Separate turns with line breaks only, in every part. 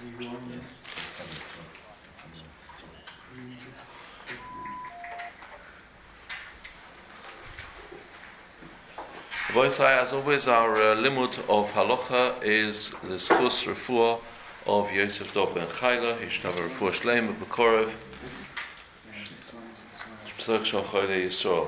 As always, our limud of halacha is the schus refuah of Yosef Dov ben Chayla. Yishtav refuah shleim b'korov. P'sach shachole Yisrael.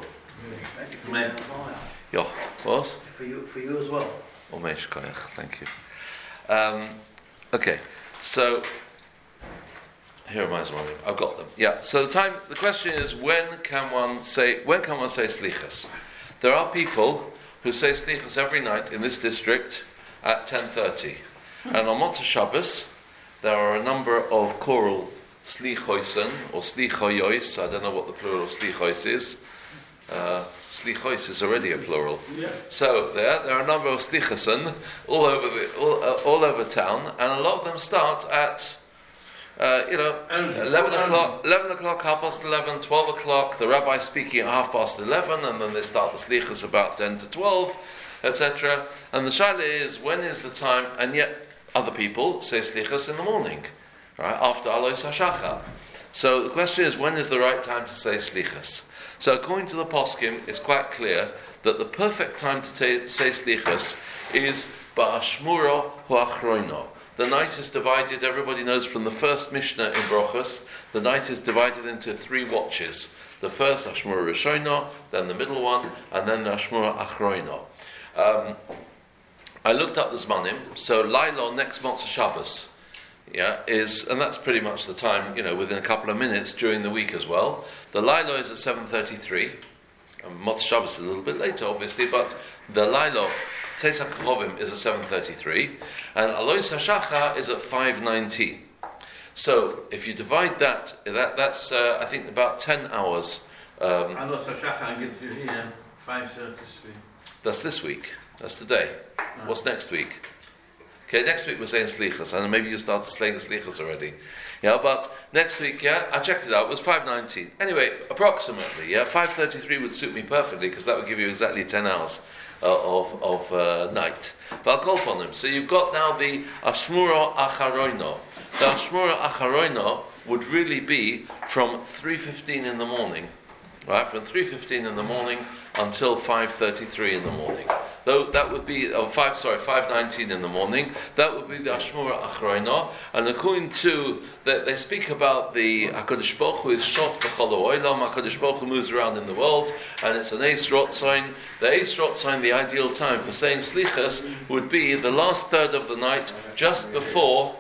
Yeah, what?
For you as well.
Omesh koyach. Thank you. Okay, so here am I. I've got them. Yeah. So the question is, when can one say slichas? There are people who say slichas every night in this district at 10:30, and on Motzei Shabbos there are a number of choral slichoisen or slichoyos. I don't know what the plural of slichos is. Slichos is already a plural. Yeah. So there are a number of slichasen all over town, and a lot of them start at 11 o'clock, 11:30, 12 o'clock. The rabbi speaking at 11:30, and then they start the slichas about 10 to 12, etc. And the shaila is, when is the time? And yet other people say slichas in the morning, right after Alois HaShachar. So the question is, when is the right time to say slichas? So according to the poskim, it's quite clear that the perfect time to say slichas is ba'ashmura hu'achroino. The night is divided, everybody knows from the first Mishnah in Brochus, the night is divided into 3 watches. The first Ashmura Rishono, then the middle one, and then the Ashmura Achroino. I looked up the Zmanim, so Laila next Motzei Shabbos, and that's pretty much the time, within a couple of minutes during the week as well. The Laila is at 7:33, and Motzei Shabbos is a little bit later, obviously, but the Laila Teis HaKarovim is at 7:33, and Alois HaShachar is at 5:19. So if you divide that's I think about 10 hours.
Alois HaShachar gets you here 5:33.
That's this week. That's today. No. What's next week? Okay, next week we're saying slichas, and maybe you started saying slichas already. Yeah, but next week, I checked it out. It was 5:19. Anyway, approximately, 5:33 would suit me perfectly because that would give you exactly 10 hours. Of night. But I'll call upon them. So you've got now the Ashmura Acharoino. The Ashmura Acharoino would really be from 3:15 in the morning, right? From 3:15 in the morning until 5:33 in the morning. Though that would be 5:19 in the morning. That would be the Ashmura Achroino. And according to that, they speak about the Hakadosh Baruch Hu is shot b'chol ha'olam. Hakadosh Baruch Hu moves around in the world, and it's an Eis Rotzain. The Eis Rotzain, the ideal time for saying slichas would be the last third of the night, just before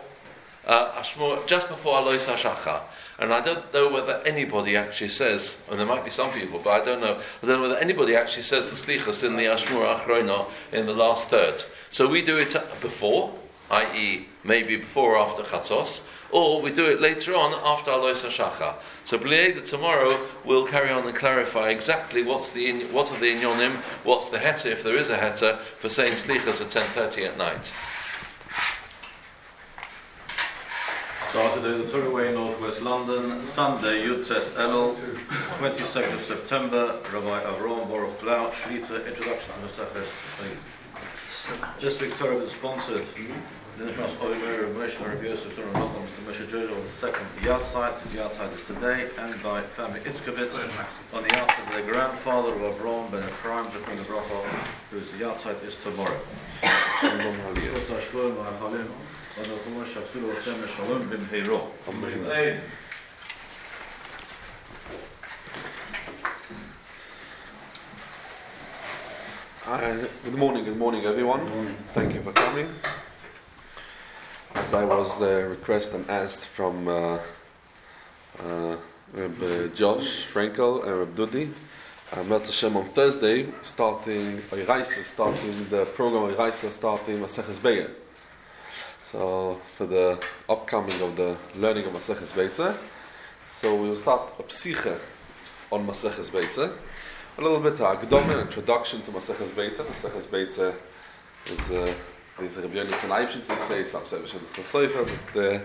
Alois HaShachar. And I don't know whether anybody actually says, and there might be some people, but I don't know whether anybody actually says the slichas in the Ashmura Achroino in the last third. So we do it before, i.e. maybe before or after Chatzos, or we do it later on after Alois HaShachar. So B'li'eda tomorrow we'll carry on and clarify exactly what are the inyonim, what's the heter, if there is a heter, for saying slichas at 10:30 at night.
Saturday, the Torah Northwest London, Sunday, Yud-Tes Elul, 22nd of September, Rabbi Avram Baruch Blau, Shlita, Introduction to Maseches. This week's Torah is sponsored. The Nishmas Oliver, Moshe Rabbi Yosef, Torah Malcolm, Mr. Moshe Jojo on the second Yahrzeit. The Yahrzeit is today, and by family Itzkevitz. On the Yahrzeit is their grandfather of Avram Ben Ephraim, Zechron Lebracha, whose Yahrzeit is tomorrow. Good
morning everyone. Thank you for coming. As I was requested and asked from Reb Josh Frankel and Reb Dudi, Me'at Hashem on Thursday, starting the program Oiraisa, starting Maseches Be'er. So for the upcoming of the learning of Maseches Beitze, so we will start a psiche on Maseches Beitze, a little bit Akdome, introduction to Maseches Beitze. Maseches Beitze is these Rabbi Yonatan Eibshitz, they say some Sefer Sofer, but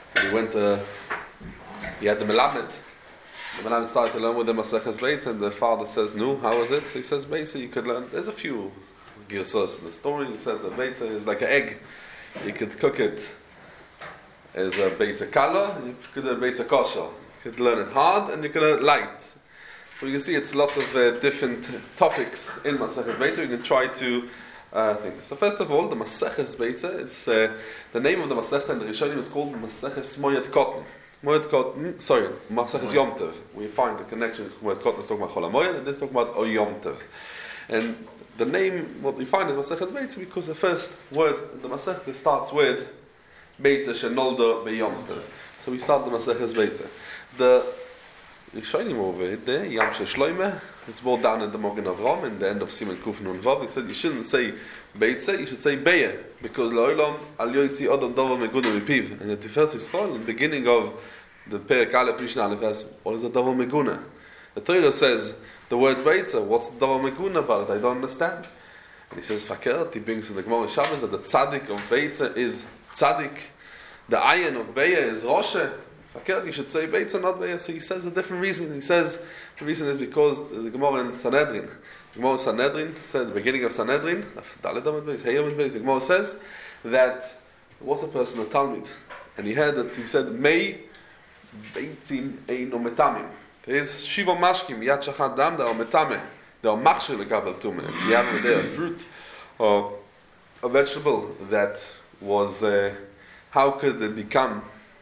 he had the Melamed. The Melamed started to learn with the Maseches Beitze, and the father says, "No, how is it?" So he says, "Beitze, you could learn. There's a few Girsos in the story. He said the Beitze is like an egg. You could cook it is a Beitza Kala, and you could learn Beitza Kosher. You could learn it hard, and you could learn it light. So you can see it's lots of different topics in Maseches Beitza. You can try to think. So first of all, the Maseches Beitza is the name of the Masechta in the Rishonim is called Maseches Moed Katan. Maseches Yom Tov. We find the connection with Moed Katan is talking about Chol HaMoed, and this is talking about O Yom Tov. And the name, what we find is Maseches Beitza because the first word in the Masechta starts with Beitza Shenolda Beyom Tov. So we start the Maseches Beitza. The Rishonim over there, Yam Shloimeh, it's brought down in the Mogen Avram in the end of Siman Kuf Nun Vav. He said you shouldn't say Beitza, you should say Beya, because La'olam Al Yoitzi Odom Dover Meguna Mipiv. And the Tiferet Yisrael, in the beginning of the Perek Aleph Mishnah Aleph, says, what is a Dover Meguna? The Torah says the words Beitza, what's Dover Meguna about it? I don't understand. And he says Fakert, he brings in the Gemara Shabbos that the Tzaddik of Beitza is Tzaddik, the Ayin of Beya is Roshe. You should say Beitza, not Beya. So he says a different reason. He says the reason is because the Gemara in Sanhedrin. The Gemara in Sanhedrin said, the beginning of Sanhedrin, the Gemara says that there was a person, a Talmud, and he heard that he said, Mei Beitzim Eino Metamim. There is Shiva Mashkim, Yad Shachat Dam, they are Metameh. They are Machshir Lekabel Tumeh. If you have there a fruit or a vegetable that was, how could it become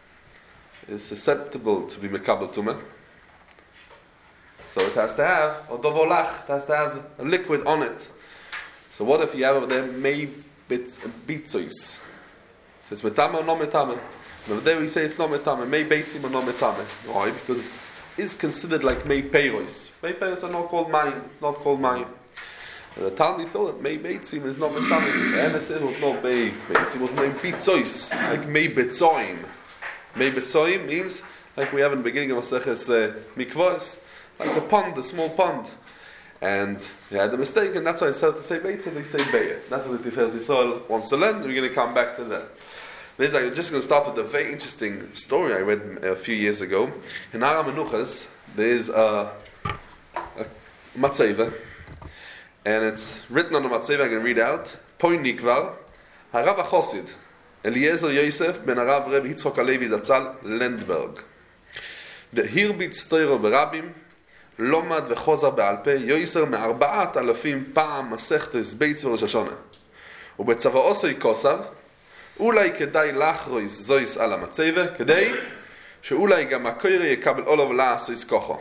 is susceptible to be mekabel tumah, so it has to have a dovolach, it has to have a liquid on it. So what if you have over there mei bitzois? So it's metame or no metame? And over there we say it's not metame, mei beitzim or no metame. Why? Because it is considered like mei peiros. Mei peiros are not called mayim. It's not called mayim. And the Talmud told it mei beitzim is not metame. The MSN was not mei beitzim, it was mei bitzois, like mei betzoim. Mei betzoim means, like we have in the beginning of Maseches Mikvos, like a pond, a small pond. And they had a mistake, and that's why instead of to say Beitza, they say Beya. That's what the Tiferet Yisrael wants to learn. We're going to come back to that. I'm just going to start with a very interesting story I read a few years ago. In Har HaMenuchas, there is a matzeva, and it's written on the matzeva, I can read out, Poi Nikvar, Harav HaChosid, Eliezer Yosef ben Arav Reb Yitzchok Alevi Zatzal Lendberg. דהרביץ תוירו ברבים, לומד וחוזר בעל פה, יויסר מ4,000 פעם מסכתס בית וראש השונה. ובצבאוסוי כוסב, אולי כדאי לחרויס זויס על המצבה, כדי שאולי גם הקוירי יקבל אולוב לעשויס כוחו.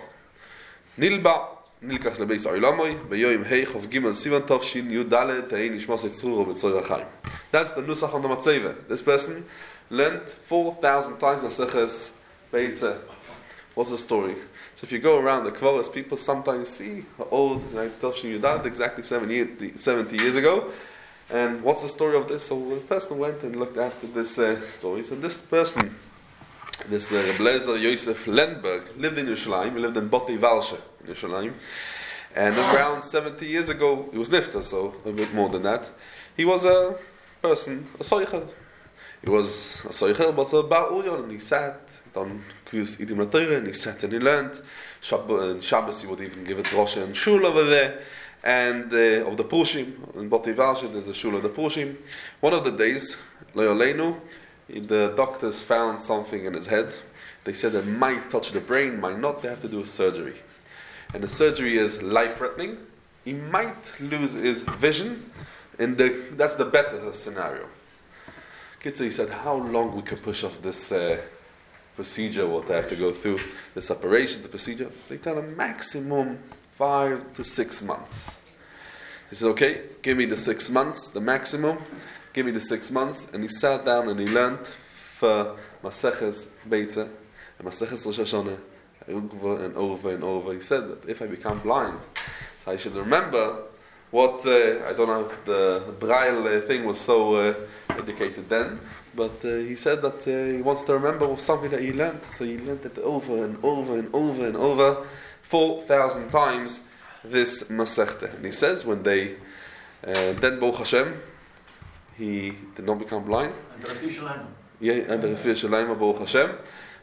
נלקח לבייס העולמוי, ביום ה' חוב ג' סיוון טוב שין י' ד' תהי נשמוס את צרור ובצור החיים. That's the nusach on the matzeva. This person learned 4,000 times Maseches Beitza. What's the story? So if you go around the Kvaros, people sometimes see old, like Tavshin Yudad, exactly 70 years ago. And what's the story of this? So the person went and looked after this story. So this person, this Reb Lezer Yosef Lendberg, lived in Yerushalayim. He lived in Botei Valshe in Yerushalayim. And around 70 years ago, he was nifta, so a bit more than that. He was a person, a soicher. He was a soicher, but a Bar Urion, and he sat on Kvus Idim LaTorah, and he sat and he learned. Shabbos he would even give a drosha and shul over there, and of the Prushim, in Botei Valshe, there's a shul of the Prushim. One of the days, Lo Yoleinu, the doctors found something in his head. They said it might touch the brain, might not. They have to do a surgery. And the surgery is life-threatening. He might lose his vision, and that's the better scenario. So he said, how long we can push off this procedure, what they have to go through, this operation, the procedure? They tell him maximum 5 to 6 months. He said, okay, give me the 6 months, the maximum. Give me the 6 months. And he sat down and he learned for Maseches Beitza and Maseches Rosh Hashanah over and over and over. He said that if I become blind, so I should remember what, I don't know if the Braille thing was so educated then, but he said that he wants to remember something that he learned. So he learned it over and over and over and over, 4,000 times, this Masechta. And he says when they, then Baruch Hashem, he did not become blind.
And the official line.
Yeah, and the official line of Baruch Hashem.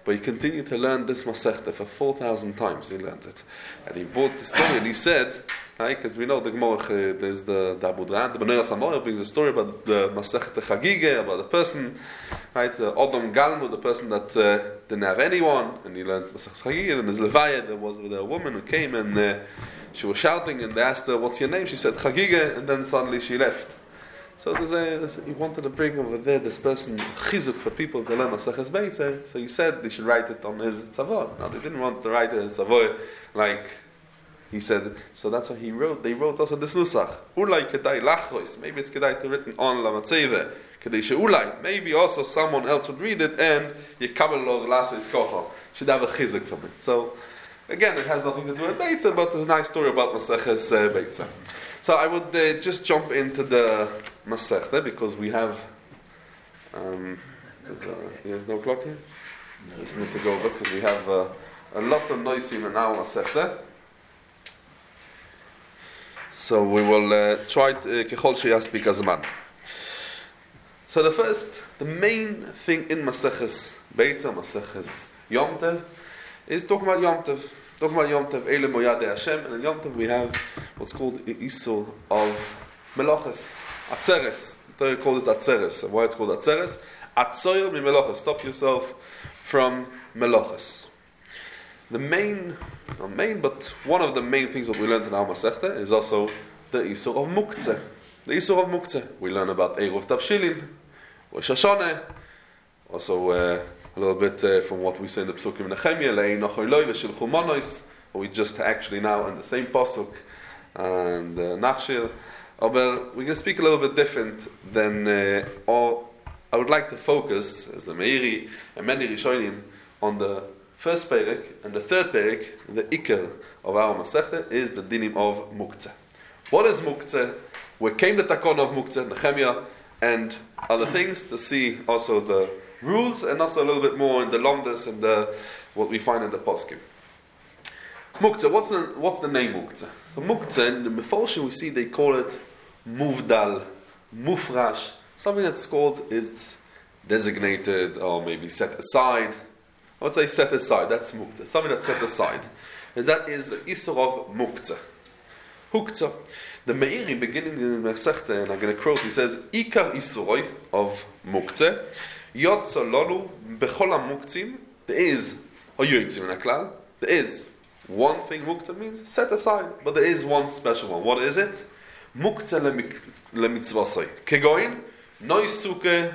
but he continued to learn this Masechta for 4,000 times. He learned it, and he brought the story, and he said, right, because we know the Gemara, there's the Abudran, the Benera Samoya brings a story about the Masechta Chagige, about the person, right, Odom Galmu, the person that didn't have anyone, and he learned Masechta Chagige. And there's Levaya, there was a woman who came, and she was shouting, and they asked her, "What's your name?" She said Chagige, and then suddenly she left. So he wanted to bring over there this person chizuk for people to learn Maseches Beitzer. So he said they should write it on his tzavor. Now they didn't want to write it in tzavor like he said. So that's why he wrote. They wrote also this nusach. Ulai kedai lachrois. Maybe it's kedai to written on lamatzeve. Kedai sheulai. Maybe also someone else would read it and yekabel lo lasis kocho. Should have a chizuk from it. So again, it has nothing to do with Beitzer, but it's a nice story about Maseches Beitzer. So I would just jump into the Masechta because we have. There's no clock here. Just need to go over because we have a lot of noise in our Masechta. So we will try to kechol sheyaspik hazman. So the main thing in Maseches Beitzer, Maseches Yom Tov, is talking about Yom Tov. Talking about Yom Tov, Eile Moyadei Hashem, and in Yom Tov we have what's called Isur of Melachos, Atzeres. They call it Atzeres. And why it's called Atzeres? Atzoyer mi Melachos. Stop yourself from Melachos. The but one of the main things that we learned in our Masechta is also the Isur of Muktzeh. The Isur of Muktzeh. We learn about Eruv Tavshilin, Rosh Hashanah, also a little bit from what we say in the Psukim in Nehemiah, Le'ei Nochoi Loi V'Shilchu Monos, or we just actually now in the same Pasuk, and Nachshir. But we're going to speak a little bit different than, or I would like to focus, as the Meiri and many Rishonim, on the first Perek and the third Perek. The Iker of our Masechta is the Dinim of Muktzeh. What is Muktzeh? Where came the Takon of Muktzeh, Nehemiah, and other things, to see also the rules and also a little bit more in the Lomdas and what we find in the Poskim. Muktzeh, what's the name Muktzeh? So Muktzeh, in the Meforshim we see they call it Muvdal, Mufrash, something that's called, it's designated or maybe set aside. I would say set aside, that's Muktzeh, something that's set aside. And that is the Isur of Muktzeh. Huktzeh. The Meiri, beginning in the Masechta, and I'm going to quote, he says, Ikar Isuroi of Muktzeh, Yotzo Lolu Bechol HaMuktzim, there is, or Yotzim in Aklal, there is one thing Muktzeh means, set aside, but there is one special one. What is it? Muktzeh lemitzvosoi. Kegoin, Noisuke,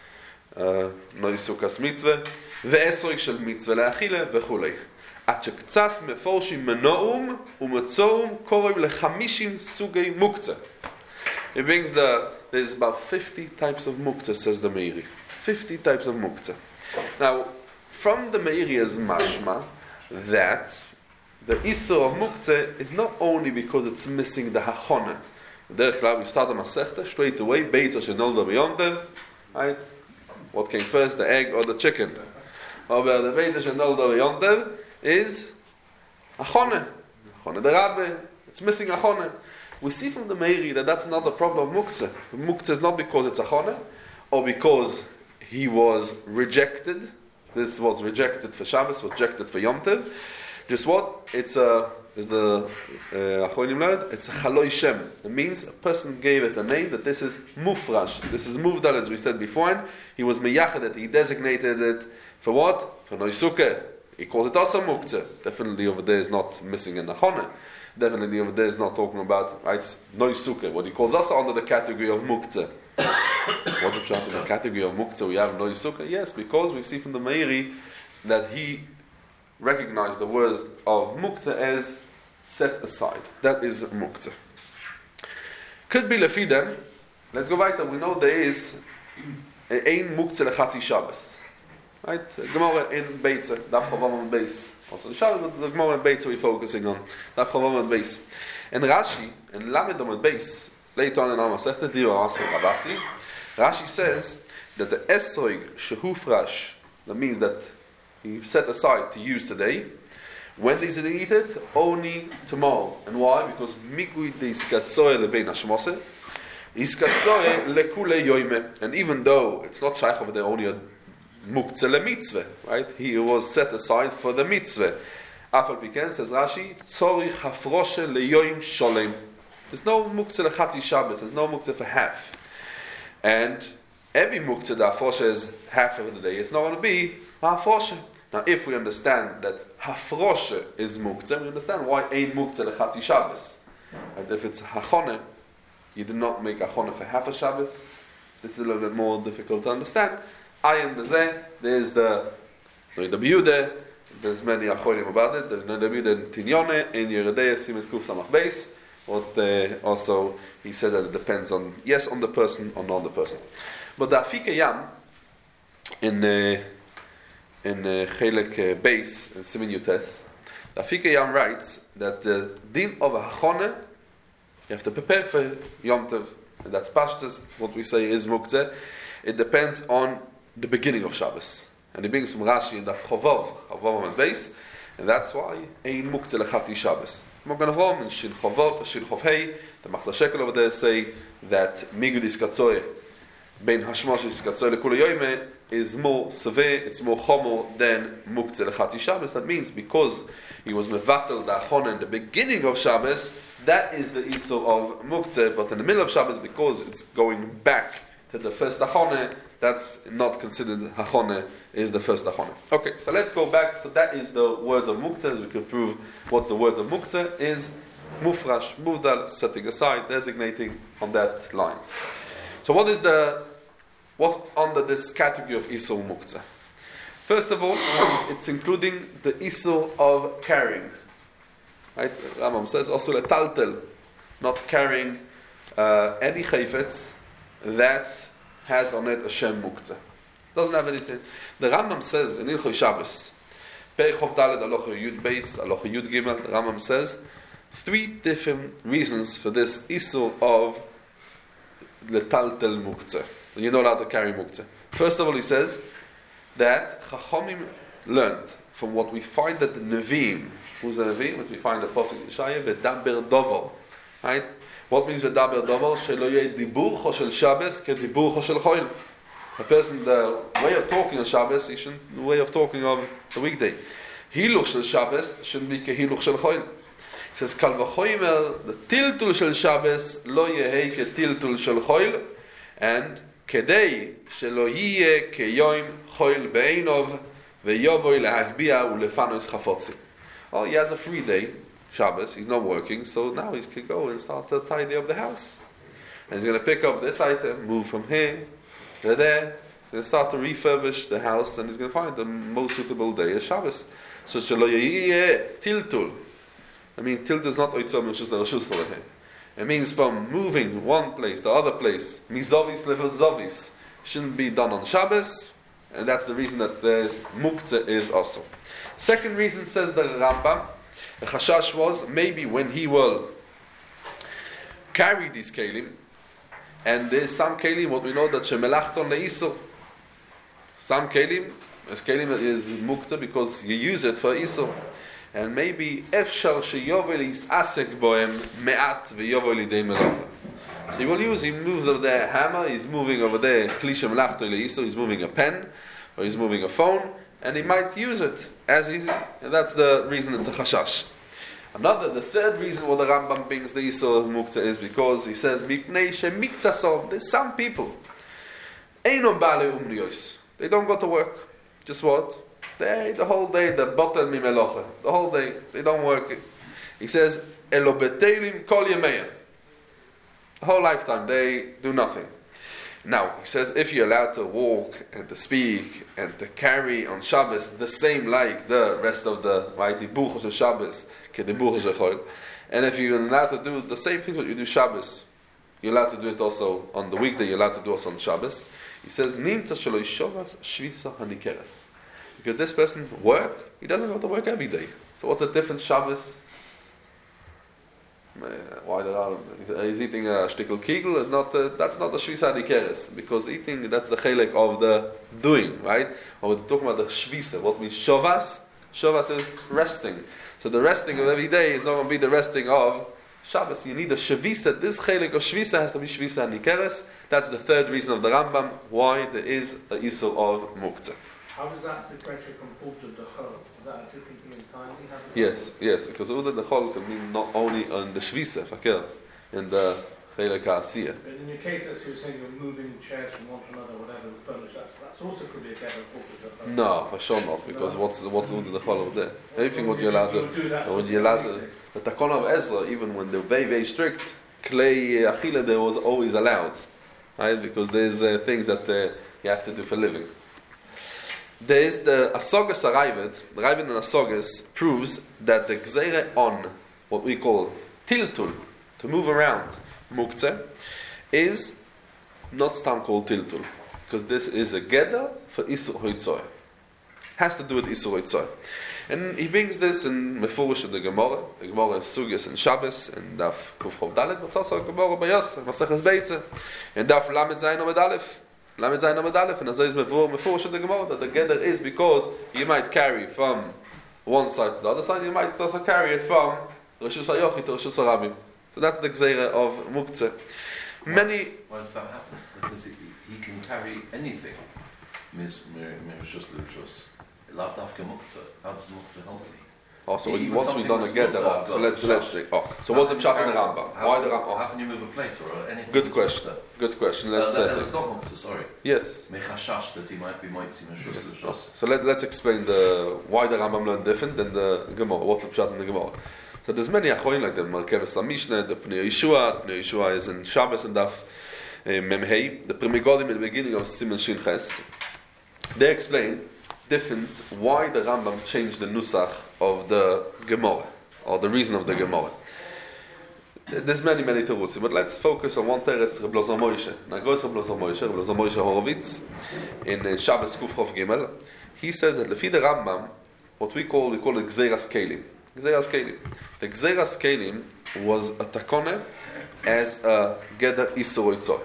Noisukas mitzvah, Ve'esoi shel mitzvah le'achile, Vechulei. עד שקצת מפורשים מנועום ומצום קוראים ל50 סוגי מוקצה. It brings there's about 50 types of muktzah, says the Meiri. 50 types of muktzah. Now, from the Meiri is mashma that the Isur of muktzah is not only because it's missing the hachona. Derech klar, we start the Masechta straight away, Beitzer shenolda b'Yom Tov, right? What came first, the egg or the chicken? Over the Beitzer shenolda b'Yom Tov is Achone the Rabbe. It's missing Achone. We see from the Meiri that that's not the problem of Muktzeh. Muktzeh is not because it's Achone, or because he was rejected. This was rejected for Shabbos, rejected for Yom Tov. Just what? It's a Achronim learned, it's a Chaloi Shem. It means a person gave it a name that this is Mufrash. This is Muvdal, as we said before. He was Meyached it, he designated it for what? For Noisuke. He called it also Muktzeh. Definitely over there is not missing an Achone. Definitely over there is not talking about, right, Noisuke. What he calls also under the category of Muktzeh. What's the pshat in the category of Muktzeh? We have Noisuke? Yes, because we see from the Meiri that he recognized the word of Muktzeh as set aside. That is Muktzeh. Could be Lefidem. Let's go back there. We know there is Ein Muktzeh Lechati Shabbos. Right? Gemara in Beitzer, Daf Chavav and Beis. Also the Shabbos, but the Gemara in Beitzer we're focusing on. Daf Chavav and Beis. And Rashi, in Lamed and Beis, later on in our Masechta, Dira Asr Rabasi, Rashi says that the Esroig Shehufrash, that means that he set aside to use today, when does he eat it? Only tomorrow. And why? Because Mikui de Iskatzoe Lebein Hashmose, Iskatzoe Lekule Yoime. And even though it's not Shaykh over there, only a muktzeh le-mitzvah, right? He was set aside for the mitzvah. Afal Piken, says Rashi, tzorich hafroshe leyoim sholem. There's no muktzeh le-chati Shabbos, there's no muktzeh for half. And every muktzeh, the hafroshe is half of the day, it's not going to be hafroshe. Now, if we understand that hafroshe is muktzeh, we understand why ain't muktzeh le-chati Shabbos. And if it's hachoneh, you did not make hachoneh for half a Shabbos. This is a little bit more difficult to understand. Ayin Bezeh, there's the Yehuda, there's many achonim about it. The Yehuda in Tinyone, in Yeridei Simet Kuf Samach Beis. What also he said that it depends on the person or not the person. But the Afike Yam in Chelek Beis in Simin Yutes, the Afike Yam writes that the din of a hachoneh, you have to prepare for Yom Tov, and that's Pashtus. What we say is muktzeh. It depends on the beginning of Shabbos, and he brings from Rashi in the Chavov and Beis, and that's why ein muktzeh lechati Shabbos. Mogan Avrom in Shin Chavot, Shin Chav Hey, the Machzor Shekel over there say that Migud Iskatzoy bein Hashmosh Iskatzoy lekula yoyme is more severe, it's more chomo than muktzeh lechati Shabbos. That means because he was mevatel the achonah in the beginning of Shabbos, that is the isur of muktzeh, but in the middle of Shabbos, because it's going back to the first achonah, that's not considered hachoneh, is the first hachoneh. Okay, so let's go back. So that is the words of muktzeh. We can prove what the words of muktzeh is. Mufrash, muvdal, setting aside, designating on that lines. So what's under this category of isur muktzeh? First of all, it's including the isur of carrying. Right? Rambam says also letaltel, not carrying any chayfetz that has on it a Shem Muktzeh. Doesn't have anything. The Rambam says in Ilchoi Shabbos, Perek Chov Daled Alocha Yud Beis, Alocha Yud Gimel, the Rambam says 3 different reasons for this isur of letaltel muktzeh. You're not allowed to carry muktzeh. First of all, he says that Chachamim learned from what we find that the Nevi'im, who's the Nevi'im? What we find the Pasuk Yeshaya, V'daber dovo. Right? What means V'daber dovo? Shelo yeh diburcho shel Shabbos ke diburcho shel choil. A person, the way of talking on Shabbos, he shouldn't, the way of talking of the weekday. Hiluch shel Shabbos shouldn't be ke hiluch shel choil. He says, Kal v'choimer, the tiltul shel Shabbos lo yehei ke tiltul shel choil, and kedei shelo yeh ke yoim choil be'einov ve'yovoi lehachbia u'lefanois chafotzi. Oh, he has a free day, Shabbos, he's not working, so now he can go and start to tidy up the house. And he's going to pick up this item, move from here to there, he's going to start to refurbish the house, and he's going to find the most suitable day is Shabbos. So, shelo yeh tiltul. I mean, tiltul is not oitzom reshus l'reshus l'rehem. It means from moving one place to other place, mizovis level zovis, shouldn't be done on Shabbos, and that's the reason that the muktzeh is also. Second reason, says the Rambam, the chashash was maybe when he will carry these kelim, and there's some kelim, what we know that shemelachton leisur. Some kelim, as kelim is muktzeh because you use it for isur. And maybe efshar sheyovel isasek bohem me'at ve'yovel lidei melacha. So he will use, he moves over there a hammer, he's moving over there klisha melachto leisur, he's moving a pen, or he's moving a phone, and he might use it as easy, and that's the reason it's a chashash. The third reason why the Rambam brings the isur of muktzeh is because he says, Mipnei shemiktzasov, there's some people, einon ba'alei umniyos, they don't go to work. Just what? The whole day, the botel mimelocha, the whole day, they don't work. He says, elo betelim kol yemeya, the whole lifetime, they do nothing. Now, he says, if you're allowed to walk and to speak and to carry on Shabbos the same like the rest of the, right, the buchos of Shabbos, ke the buchos of Chol, and if you're allowed to do the same thing that you do Shabbos, you're allowed to do it also on the weekday, you're allowed to do it also on Shabbos. He says, nimtza shelo yishovas shvisa hanikeres. Because this person work, he doesn't go to work every day. So what's the difference Shabbos? Why he's eating a shtickle kegel is not that's not the shvisa dikeres, because eating, that's the chelek of the doing, right? Or we're talking about the shvisa. What means shovas? Shovas is resting. So the resting of every day is not going to be the resting of Shabbos. You need a shvisa. This chelek of shvisa has to be shvisa dikeres. That's the third reason of the Rambam why there is a isur of muktzeh.
How does that differentiate from Uda Dechol? Is that a different thing entirely? How does
Yes, because Uda Dechol can mean not only on the Shvisa, Fakir, in the Chelek HaAsiyah.
But in your case, as you were saying, you're moving chairs from one to another, whatever, furniture, that's also could be a get of Uda Dechol.
No, for sure not, because what's Uda Dechol over there? Everything what you're allowed to, when you're allowed to, the Takon of Ezra, even when they were very, very strict, Klei Achila there was always allowed, right? Because there's things that you have to do for living. There is the Asogas Aravid, the Ravid in Asogas proves that the Gzeire on, what we call Tiltul, to move around, Muktzeh, is not stam called Tiltul, because this is a Geda for Isur Hoitzoy. Has to do with Isur Hoitzoy. And he brings this in Mefurish in the Gemara is Sugyas and Shabbos, and Daf Kuf Dalet, but also a Gemara by Yos, Maseches Beitze, and Daf Lamed Zayin Omed Aleph. Lamed Zayin Omed Aleph, and as is Mefurish in the Gemara, that the Geder is because you might carry from one side to the other side, you might also carry it from Rishus HaYochid to Rishus HaRabim. So that's the Gzeira of Muktzeh.
Why does that happen? Because he can carry anything. Mirishus Lushus. Lav Dafka Muktzeh. How does Muktzeh help me?
Oh, so
Even
once we've done a Geder, so let's think. Oh, so what's the Pshat in the Rambam? Why the Rambam?
How can you move a plate or anything?
Good question. Good question. Let's
no, it's not Muktzeh, sorry.
Yes.
Mechashash, that he might be Moitzi Mirishus Lushus.
So let's explain why the Rambam learned different than the Gemara. What's the Pshat in the Gemara? So there's many Achoin like the Merkeves HaMishneh, the Pnei Yeshua is in Shabbos and Daf Memhei, the Primigodim in the beginning of Siman Shin Ches. They explain different why the Rambam changed the Nusach of the Gemara, or the reason of the Gemara. There's many terutzim, but let's focus on one teretz, Reb Lozer Moshe. Nagos Reb Lozer Moshe Horovitz, in Shabbos Kuf Chof Gimel. He says that lefi the Rambam, what we call it Gzeiras Kelim. Gzeiras Kelim. The Gzeiras Kelim was a takone as a Geder Isur Oitzoy.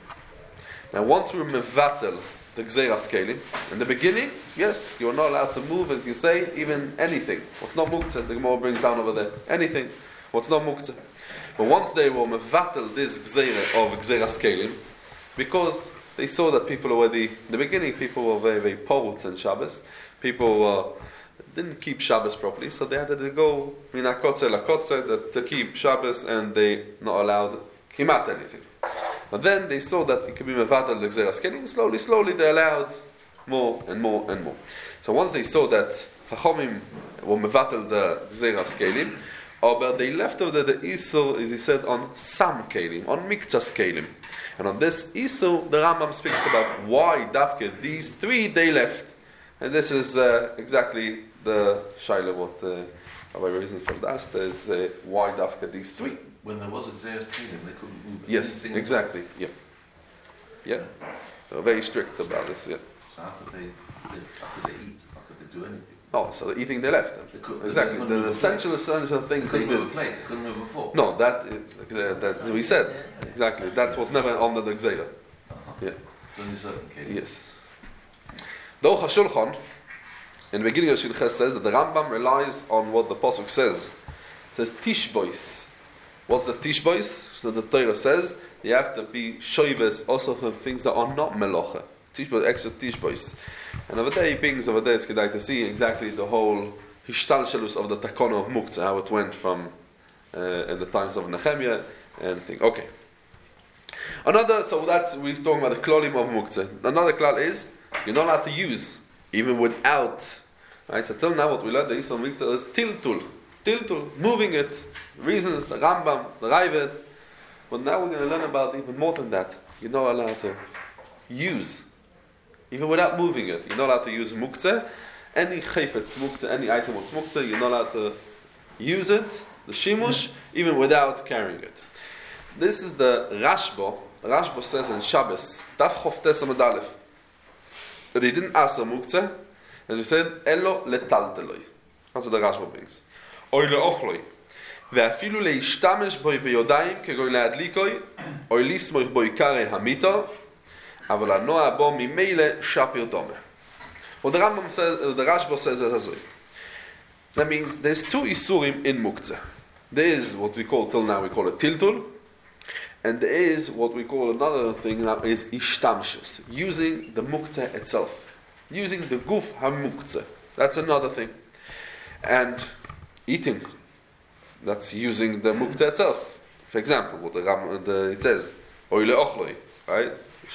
Now once we mevatel the Gzeiras Kelim, in the beginning, yes, you're not allowed to move, as you say, even anything. What's not Muktzeh, the Gemara brings down over there. Anything. What's not Muktzeh. But once they were mevatel this Gzeira of Gzeiras Kelim, because they saw that people already, in the beginning, people were very, very porut in Shabbos. People didn't keep Shabbos properly, so they had to go min hakotze lakotze to keep Shabbos, and they not allowed kimat anything. But then they saw that it could be mevatel the Gzeiras Kelim. Slowly they allowed more and more and more. So once they saw that Chachomim were mevatel the Gzeiras Kelim, but they left over the Isur, as he said, on Sam Kelim, on Mikchas Kelim. And on this Isur, the Rambam speaks about why Dafke, these three they left. And this is exactly the Shaila, what Rabbi reasons for that is why Dafke, these three.
When there was a Gzeiras Kelim, they couldn't move
Yes,
anything.
exactly. Yeah. They were very strict about this. Yeah.
So how could they eat? How could they do anything?
Oh, so the eating they left.
They couldn't,
Exactly.
They
The essential things
They
they
couldn't move a
did.
plate. They couldn't move a fork.
No, that we said exactly. That was never under the Gzeira.
Uh-huh.
Yeah.
It's only certain cases.
Yes. The Aruch HaShulchan, in the beginning of Shilches, says that the Rambam relies on what the Pasuk says. It says Tishbois. What's the Tishbois? So the Torah says you have to be shoyves also for things that are not melocha. Tishbois, extra Tishbois. And over there, he brings over there, it's good to see exactly the whole hishtalshelus of the takona of Muktzeh, how it went from in the times of Nehemiah and things. Okay. So that's, we're talking about the klolim of Muktzeh. Another klal is, you're not allowed to use, even without. Right? So till now what we learned, the Yisrael Muktzeh is tiltul. Tiltul, moving it. Reasons, the Rambam, the Ravid. But now we're going to learn about even more than that. You're not allowed to use. Even without moving it, you're not allowed to use Muktzeh. Any chayfetz Muktzeh, any item of Muktzeh, you're not allowed to use it, the shimush, even without carrying it. This is the Rashba. Rashba says in Shabbos, Daf Choftes Amud Aleph, that he didn't ask a Muktzeh, as we said, Elo letalteloi. That's what the Rashba brings. Oy leochloi. ואפילו להשתמש בו ביודיים כגוי להדליקוי או לסמוך בו עיקרי המיתו אבל הנוע בו ממילא שפיר דומה. What the Rambam says, the Rashba says as well. That means there's two isurim in Muktzeh. There is what we call, till now we call it tiltul, and there is what we call another thing now is ishtamshus, using the Muktzeh itself. using the guf hamuktzeh. That's another thing. And eating, that's using the muktzeh itself. For example, what it says, oile ochloi, right?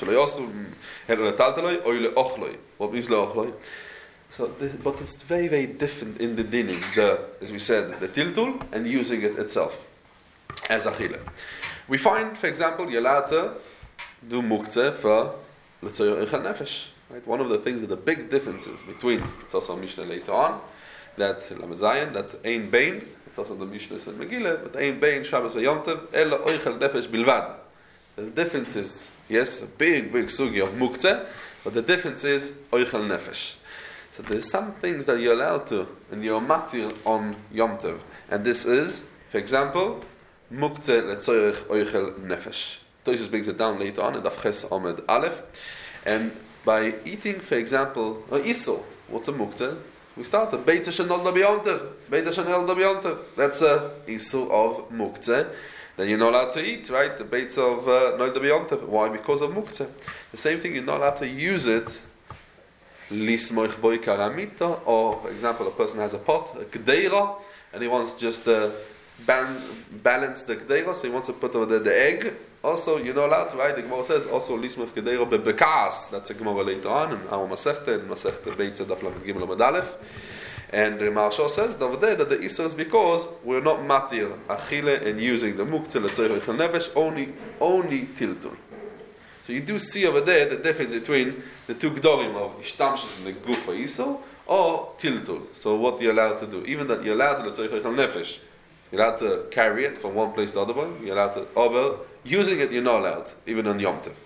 What means leochloi? So, but it's very, very different in the dining, as we said, the tiltul and using it itself as achila. We find, for example, you're allowed to do muktzeh for l'tzoyer eichel nefesh. Right? One of the things that the big differences between, it's also a Mishnah later on, that Lamed Zayin, that ein bein, it's also the Mishnah in Megillah, but ein bein Shabbos v'Yom Tov ela eichel nefesh bilvad. The difference is, yes, a big sugi of muktzeh, but the difference is eichel nefesh. So there's some things that you're allowed to, and you're matir on Yom Tov, and this is, for example, muktzeh l'tzoyer eichel nefesh. Toshis brings it down later on in Daf Ches Amud Aleph, and by eating, for example, isur, what's a muktzeh? We start a Beit Hashanol Dabiyontev. Beit Hashanol Dabiyontev. That's a isur of muktzeh. Then you're not allowed to eat, right? The Beit of Nol Dabiyontev. Why? Because of muktzeh. The same thing, you're not allowed to use it. Lismoich boy karamita, or for example, a person has a pot, a kdeira, and he wants just to balance the kdeira, so he wants to put over there the egg. Also, you're not allowed to, right? The Gemara says also lismach kedero bebekas. That's a Gemara later on in our Masechta, in Masechta Beit Daf Lamed Gimel Amud Aleph. And the Maharsha says over there that the isur is because we're not matir achile and using the muktzeh l'tzoyer eichel nefesh, only tiltul. So you do see over there the difference between the two gdorim of ishtamshus and the gufa isur or tiltul. So what you're allowed to do, even that you're allowed to l'tzoyer eichel nefesh, you're allowed to carry it from one place to the other one. You're allowed to using it, you're not allowed, even on Yom Tov.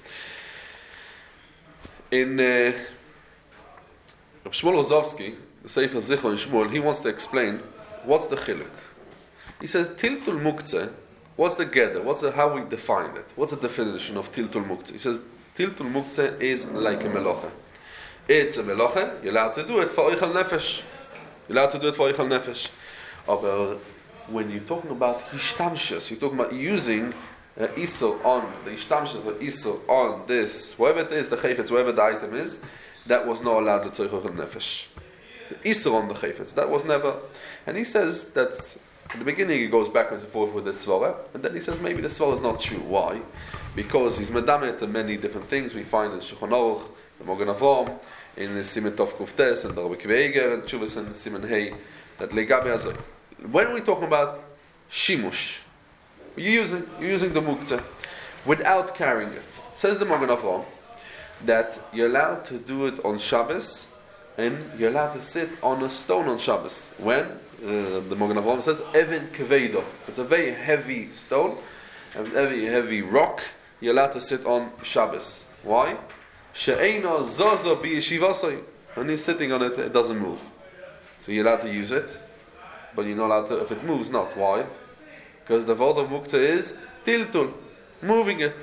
In Reb Shmuel Rozovsky, the Sefer Zichron Shmuel, he wants to explain what's the chiluk. He says tiltul muktzeh. What's the gather? How we define it? What's the definition of tiltul muktzeh? He says tiltul muktzeh is like a melocha. It's a melocha. You're allowed to do it for eichel nefesh. You're allowed to do it for eichel nefesh. When you're talking about hishtamshus, you're talking about using isur on the ishtamshus of isur on this, whatever it is, the chayfetz, whatever the item is, that was not allowed to tzorich nefesh. The isur on the chayfetz, that was never. And he says that at the beginning he goes backwards and forth with the svara, and then he says maybe the svara is not true. Why? Because he's medamet to many different things. We find in Shulchan Aruch, the Mogen Avraham, in the Siman Tov Kuftes, and the Rabbi Akiva Eiger, and Tshuvas and Siman Hey, that legabe azay. When we're talking about shimush, you're using the muktzeh without carrying it. Says the Mogen Avraham that you're allowed to do it on Shabbos, and you're allowed to sit on a stone on Shabbos. When the Mogen Avraham says even keveido, it's a very heavy stone, a very heavy rock. You're allowed to sit on Shabbos. Why? She'eino zozo b'yeshivasai. When he's sitting on it, it doesn't move. So you're allowed to use it. But you're not allowed to, if it moves, not. Why? Because the word of muktzeh is tiltul, moving it.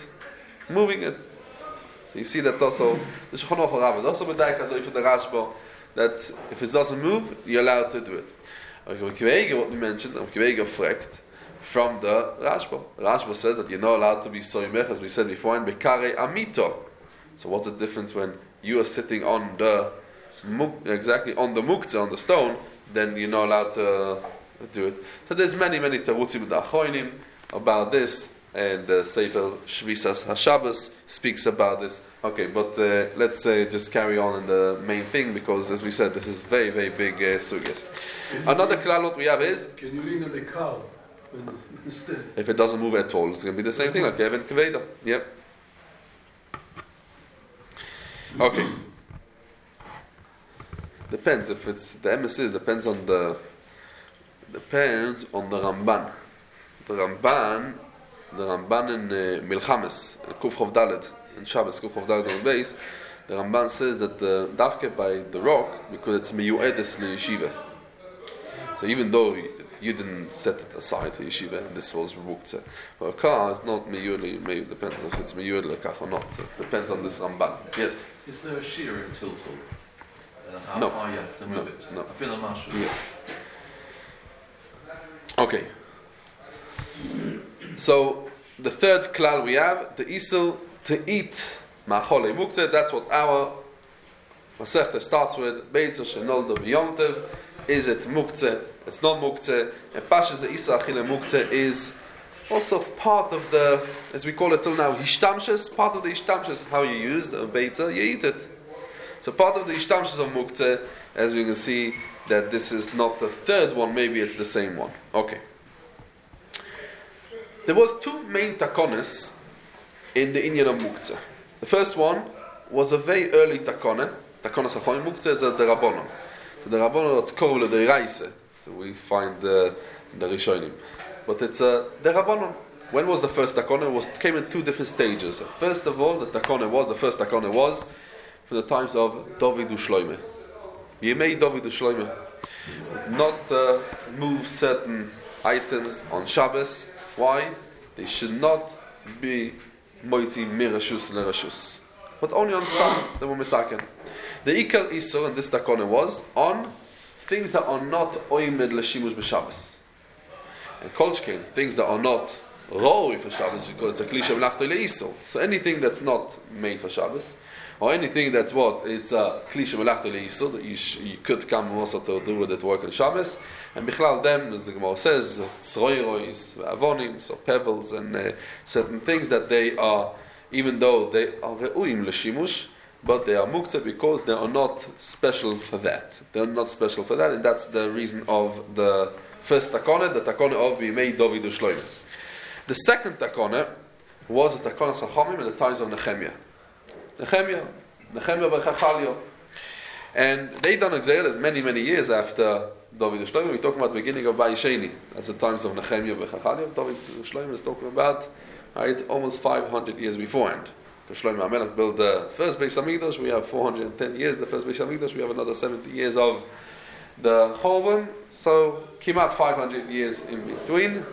So you see that also, the Shulchan Aruch Rabbah, also b'daik as for the Rashba, that if it doesn't move, you're allowed to do it. Okay, what we mentioned, frekt from the Rashba. The Rashba says that you're not allowed to be soymech, as we said before, in bekare amito. So what's the difference when you are sitting on the on the muktzeh, on the stone, then you're not allowed to do it. So there's many terutzim d'achronim about this, and the Sefer Shvisas HaShabbos speaks about this. Okay, but let's just carry on in the main thing, because as we said, this is very, very big sugyas. Another klal what we have is,
can you lean on the cow
if it doesn't move at all, it's going to be the same thing like Even Kaveda. Yep. Okay. Depends if it's the emesis. Depends on the Ramban. The Ramban in Milchames, Kuf Chav Daled, in Shabbos Kuf Chav Daled on the base. The Ramban says that Davke by the rock, because it's miyuedes leyeshiva. So even though you didn't set it aside to yeshiva, and this was muktzeh, but a car is not miyued. Maybe depends if it's miyued lekach or not. So it depends on this Ramban. Yes.
Is there a shear in tiltul? How
No.
far you have to move it?
No.
I feel a marshal.
Yes. Okay. So the third klal we have, the isur to eat ma'achole muktzeh. That's what our Masechta starts with Beitzer Shenolda B'Yomtev. Is it muktzeh? It's not muktzeh. And Pashas the Isa Achile muktzeh is also part of the, as we call it till now, Hishtamshes. Part of the Hishtamshes, how you use the Beitzer, you eat it. So part of the Hishtamshes of muktzeh, as we can see, that this is not the third one, maybe it's the same one. Okay. There was two main takones in the Inyan of muktzeh. The first one was a very early takone. Takonas Chachamim muktzeh is a derabonon. So the Rabbanon that's called the Reise. So we find the Rishonim. But it's a Rabbanon. When was the first takone? It came in two different stages. First of all, the first takone was for the times of David Ushloime. Yemei David Ushloime. Not move certain items on Shabbos. Why? They should not be moiti mirashus lerashus. But only on Sunday they were mitaken. The Ikar Isur in this takone was on things that are not oimed l'shimush b'Shabbos. And kolchkin, things that are not roi for Shabbos because it's a klisha v'lachto le'isur. So anything that's not made for Shabbos, or anything that's what? It's a klisha v'lachto le'isur, that you could come also to do with it work on Shabbos. And bichlal them, as the Gemara says, tzroirois, avonim, so pebbles, and certain things that they are, even though they are re'uim l'shimush, but they are muktzeh because they are not special for that. They are not special for that, and that's the reason of the first takone, the takone of Bimei David Ushloime. The second takone was a takone Chachamim in the times of Nehemiah. Nehemiah Bechachalio. And they done exile many years after David Ushloime. We're talking about the beginning of Bayisheni. That's the times of Nehemiah Bechachalio. David Ushloime is talking about almost 500 years beforehand. Shlomo HaMelech built the first Beis Hamikdash. We have 410 years. The first Beis Hamikdash. We have another 70 years of the Chorban. So, Kimat 500 years in between.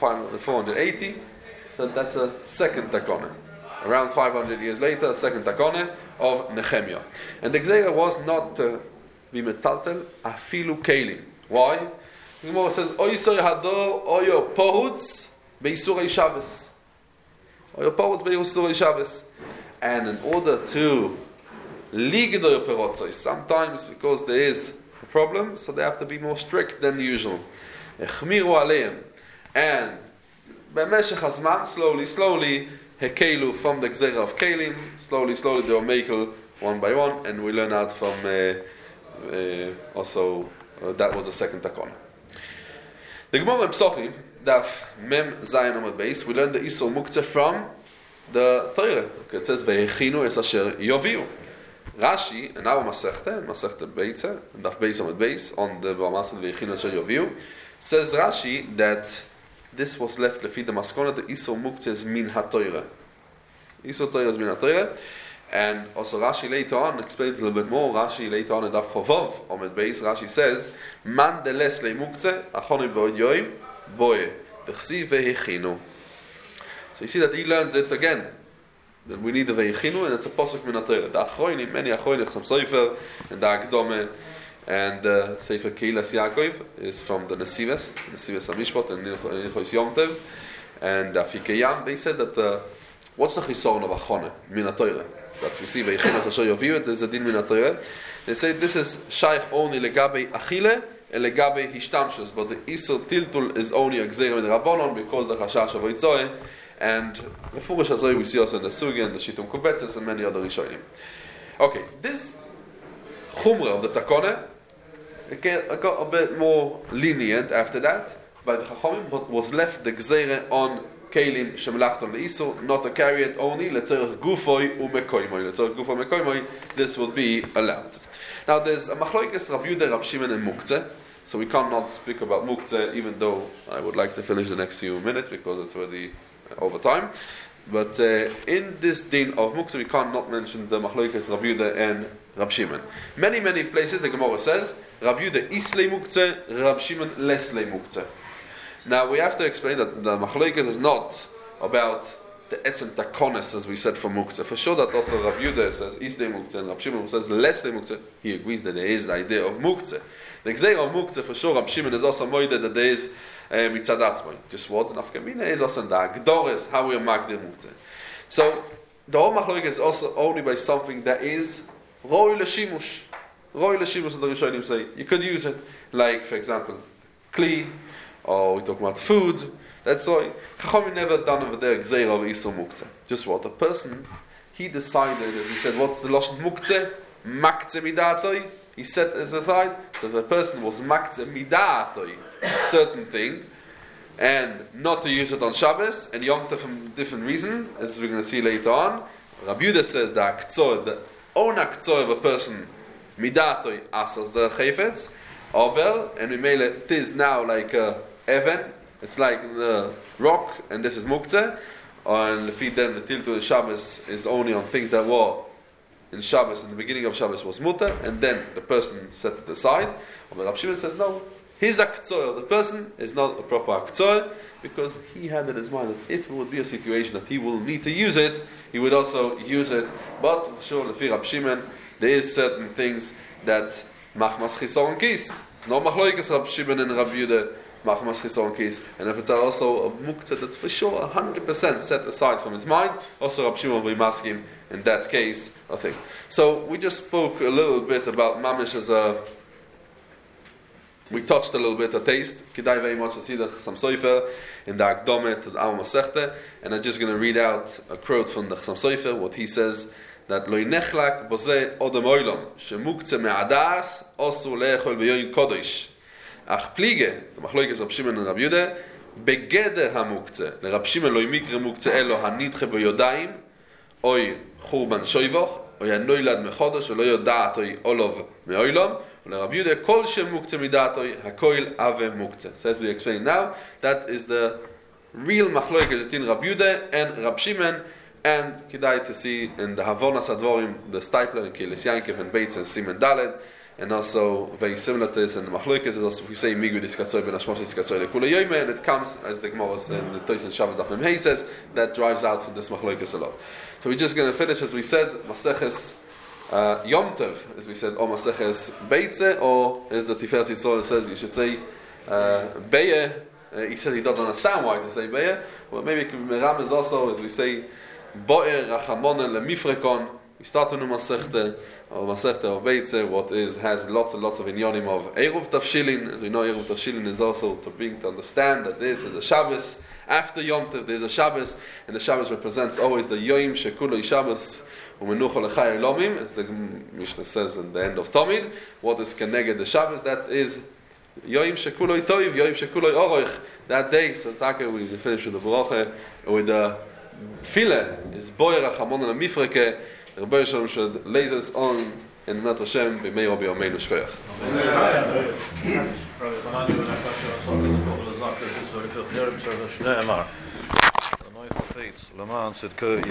480. So that's a second takone. Around 500 years later, a second takone of Nehemiah. And the Gzeira was not to be metaltel afilu kelim. Why? The Gemara says, Oisoy hador oyo pohutz beisurei Shabbos. Oyo pohutz beisurei Shabbos. And in order to ligdor perotzos, sometimes because there is a problem, so they have to be more strict than usual. Echmiru aleim. And b'meshech hazman, slowly, hekelu from the gzera of kelim, slowly they will make one by one, and we learn out from also that was the second takon. The Gemara in Psochim, Daf Mem Zayin Amud Beis, we learn the Isur Muktzeh from the Torah. It says Vehechinu es asher yoviu. Rashi, and our Masechta Beitzer, Daf Beis Amud Beis, on the B'Amasel Vehechinu asher yoviu, says Rashi that this was left lefi the maskona, the Isur Muktzeh is min ha-Torah. Isur Torah is min ha-Torah. And also Rashi later on explains a little bit more. Rashi later on in Daf Chovov Amud Beis, Rashi says, Man deles leimuktzeh, achonim b'od yoim, boye, b'chsi vehechinu. So you see that he learns it again. That we need the vehechinu, and it's a posuk min ha-Torah. The achroinim, many achroinim, some Sefer, and the Akdome, and the Sefer Keilas Yaakov is from the Nesivos HaMishpat, and Nilchos Yom Tov, and Afikeyam. They said that what's the chisoron of achone min ha-Torah? That we see veichinas asher yoviu, there's a din min ha-Torah. They say this is shaykh only legabe achile and legabe hishtamshus, but the isur tiltul is only a gzeira min rabbanon because the chashash of oitzoy, and the furish hazoi we see also in the sugi and the shitum kubetzes and many other rishonim. Okay, this chumra of the takone it got a bit more lenient after that by the chachamim, but was left the gzeira on kelim shemelachton leisur, not to carry it only letzerich gufoy umekoimoy. Letzerich gufoy umekoimoy, this will be allowed. Now there's a machloikes Rav Yehuda, Rav Shimon, and muktzeh. So we cannot speak about muktzeh, even though I would like to finish the next few minutes because it's already over time. But in this din of muktzeh, we can't not mention the machloikes Rav Yehuda and Rav Shimon. Many places the Gemara says Rav Yehuda islei muktzeh, Rav Shimon leslei muktzeh. Now we have to explain that the machlokes is not about the etzem takonis, as we said for muktzeh. For sure that also Rav Yehuda says islei muktzeh and Rav Shimon says leslei muktzeh. He agrees that there is the idea of muktzeh. The gzeira of muktzeh for sure Rav Shimon is also moide that there is mitzad atzmai. Just what and afkamina is also in the agdores how we are magdir muktzeh. So the whole machlokes is also only by something that is Roi Leshimush. Roi Leshimush, the Rishonim say. You could use it, like, for example, Kli, or we talk about food. That's why Chachamim never done over there Gzeira of Isur Muktzeh. Just what? The person, he decided, as he said, what's the Lashon Muktzeh? Maktzeh Midatoi. He set it aside. So the person was Maktzeh Midatoi, a certain thing, and not to use it on Shabbos, and Yom Tov for different reason, as we're going to see later on. Rabbi Yehuda says that the own aktzor of a person, Midatoi asas the chayfetz, Ober, and we made it is now like a even. It's like the rock, and this is muktzeh. And the feed then the tiltul Shabbos is only on things that were in Shabbos. In the beginning of Shabbos was mutter, and then the person set it aside. But Rav Shimon says no. His aktzor, the person, is not a proper aktzor, because he had in his mind that if it would be a situation that he will need to use it, he would also use it. But sure, the Rav Shimon, there is certain things that machmas chisoron kis. No machloikes Rav Shimon and Rav Yehuda machmas chisoron kis. And if it's also a muktzeh that's for sure 100% set aside from his mind, also Rav Shimon will be masking in that case, I think. So we just spoke a little bit about mamish as a. We touched a little bit of taste. Kedai very much to see the Chassam Sofer in the Akdome to the Al Masechta, and I'm just going to read out a quote from the Chassam Sofer, what he says, that Lo nechlak bozeh odem oilom shemuktzeh me'adas osu le'echol beyoyin kodesh ach plige the machloikes Rab Shimon and Rab Yehuda begeder hamuktzeh leRab Shimon lo yimikre muktzeh elo hanidche beyodayim oy churban shoyvoch oy hanoilad mechodesh o lo yodat oy olov me'oilom. Rabbi Yehuda kol shem muktzeh midatoi hakoil ave muktzeh. So as we explain now, that is the real machloeket between Rabbi Yehuda and Rab Shimon, and kedai to see in the Havonas Advorim, the Stipler and Kelis Yankiv and Beitz and Siman Daled, and also very similar to this, and the machloeket is also if we say Migu diskatzoi ben Hashmosh diskatzoi lekula yoyme, and it comes as the Gemara and the Toys and Shabbat Daf Mem Hey says that drives out from this machloeket a lot. So we're just going to finish as we said Maseches. Yom Tov, as we said, or Maseches Beitze, or as the Tiferes Yisrael says, you should say Beye. He said he doesn't understand why to say Beye. Well, maybe it could be Meram is also, as we say, Boer Rachamonen Lemifrekon. We start with Masechta or Beitze, what is has lots and lots of inyonim of Eruv Tavshilin. As we know, Eruv Tavshilin is also to understand that this is a Shabbos. After Yom Tov, there is a Shabbos, and the Shabbos represents always the Yoim Shekuloi Shabbos. As the Mishnah says in the end of Tomid, what is Keneged the Shabbos? That is Yoim Shekuloi Toiv, Yoim Shekuloi Oroich. That day, so Taka, we finish with the Baruch, with the Tefillah, is Boyer Rachamon and Mifreke. The Rebbe Shalom should lay us on in Met Hashem, B'mei Rabbi Yomeinu Shkoyach. Amen.